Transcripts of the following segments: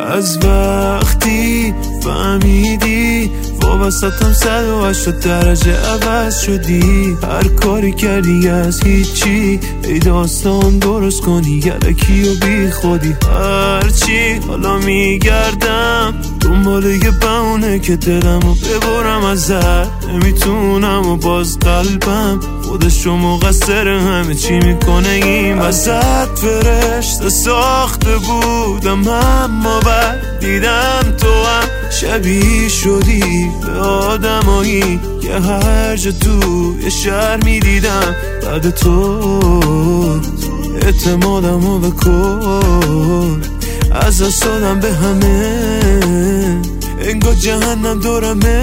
از وقتی فهمیدی وابستم 180 درجه عوض شدی. هر کاری کردی از هیچی ای داستان درست کنی یلکی و بی خودی. هرچی حالا میگردم دنبال یه بهونه که دلمو ببرم ازت. نمیتونم و باز قلبم خودشو مقصر همه چی میکنه این وسط. فرشته ساخته بودم اما بعد دیدم تو هم شبیه شدی به آدمایی که هر جا تو یه شهر میدیدم. بعد تو اعتمادمو بکن از دست دادم به همه انگار جهنم دورمه.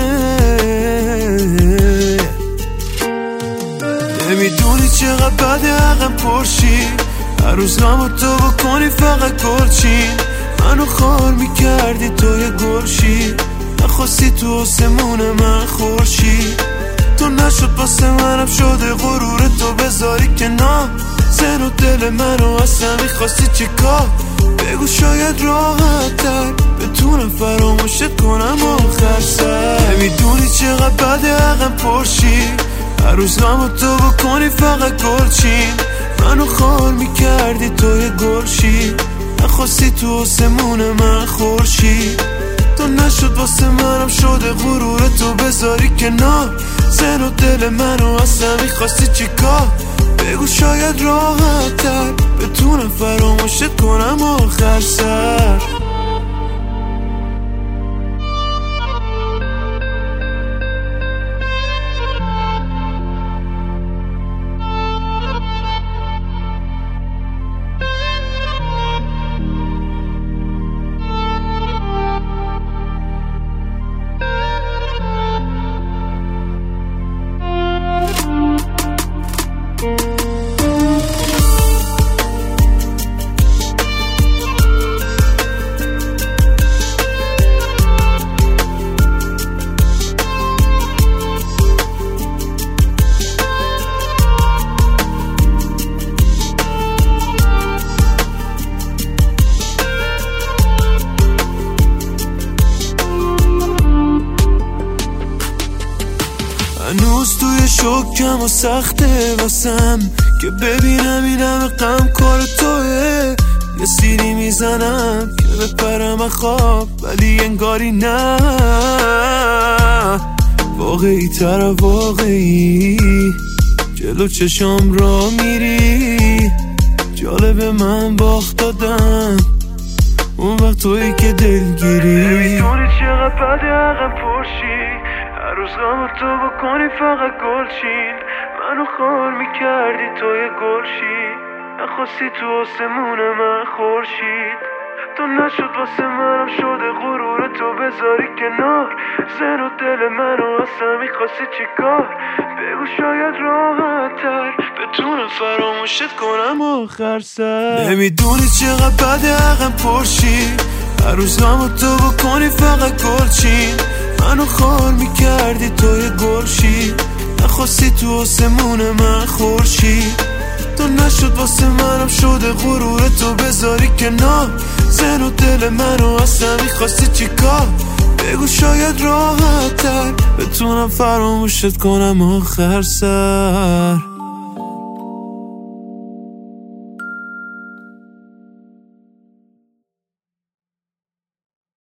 نمیدونی چقدر بده عقم پرشی هر روز غمو تو بکنی فقط گلچین. منو خار میکردی تو یه گلشی نخواستی تو آسمون من خورشی. تو نشد واسه منم شده غرور تو بذاری کنار. زن و دل منو اصلا میخواستی چه کار؟ بگو شاید راحت تر بتونم فراموشت کنم آخر سر. نمیدونی چقدر بده عقم پرشی هر روز غمو تو بکنی فقط گلچین. منو خار میکردی تو یه گلشی نخواستی تو آسمون من خورشی. تو نشد واسه منم شده غرور تو بذاری کنار. زن و دل منو اصلا میخواستی چی کار؟ بگو شاید راحت تر بتونم فراموشت کنم آخر سر. هنوز توی شکم و سخته واسم که ببینم این همه غم کار توه. یه سیری میزنم که بپرم از خواب ولی انگاری نه. واقعی تر واقعی جلو چشام را میری. جالب من باخت دادم اون وقت تویی که دلگیری. نمیدونی چقدر بده عقم پرشی هر روز غمو تو بکنی فقط گلچین. منو خار میکردی تو یه گلشی نخواستی تو آسمون من خورشید. تو نشد واسه منم شده غرور تو بذاری کنار. زن و دل منو اصلا میخواستی چی کار؟ بگو شاید راحت تر بتونم فراموشت کنم آخر سر. نمیدونی چقدر بده عقم پرشی هر روز غمو تو بکنی فقط گلچین. منو خار میکردی تو یه گلشی نخواستی تو آسمون من خورشید. تو نشد واسه منم شده غرور تو بذاری کنار. زن و دل منو اصلا میخواستی چی کار؟ بگو شاید راحت تر بتونم فراموشت کنم آخر سر.